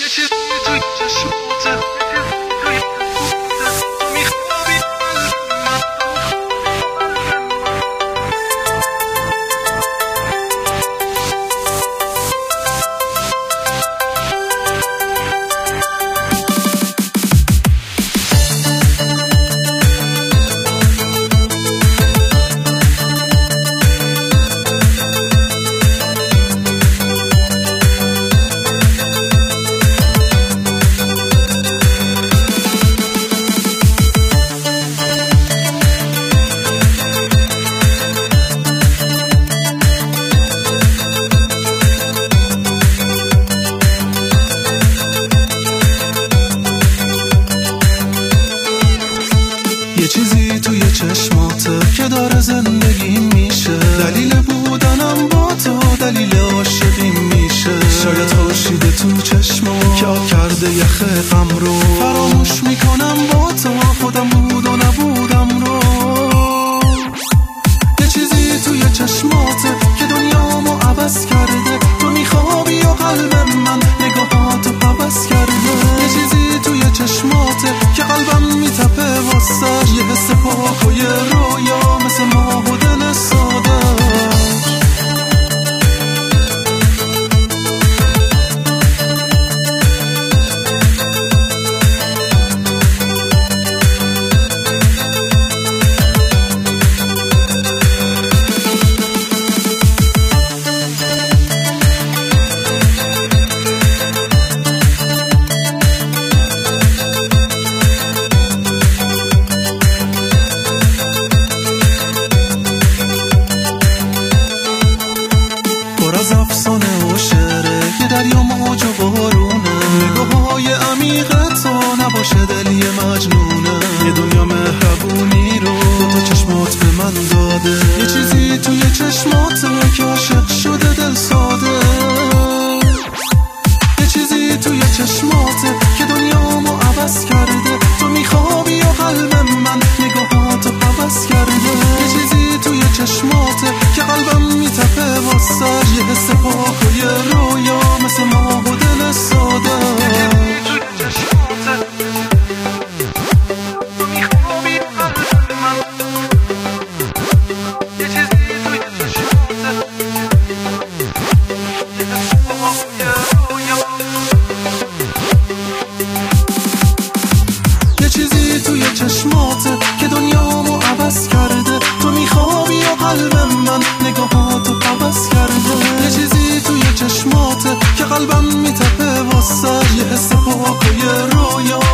یه چیزی توی چشماته که داره زندگی میشه، دلیل بودنم با تو دلیل عاشقی میشه. شاید خورشید تو چشمات که آب کرده یخ غم رو فراموش میکنم با تو خودم بود و نبودم رو. یه چیزی توی چشماته که دنیامو عوض کرده، تو میخوابی و قلب من نگاهاتو عوض کرده. یه چیزی توی چشماته که قلبم میتپه واسه یه حس پاک و یه رویا مثل ماه و دل ساده. از افسانه و شعره یه دریا موج و بارونه، نگاه‌های عمیق تو نباشه دل یه مجنونه. یه دنیا مهربونی رو تو چشمات به من داده، یه چیزی توی چشماته که عاشق شده دل ساده. یه چیزی توی چشماته که دنیامو عوض کرده، تو میخوابی و قلب من نگاهاتو عوض کرده. یه چیزی توی چشماته که قلبم میتپه واسه یه حس پاک و یه رویا مثل ماه و دل ساده. یه چیزی توی چشماته که دنیامو عوض کرده، تو میخوابی و قلب من نگاهاتو عوض کرده. یه چیزی توی چشماته که قلبم میتپه واسه یه حس پاک و یه رویا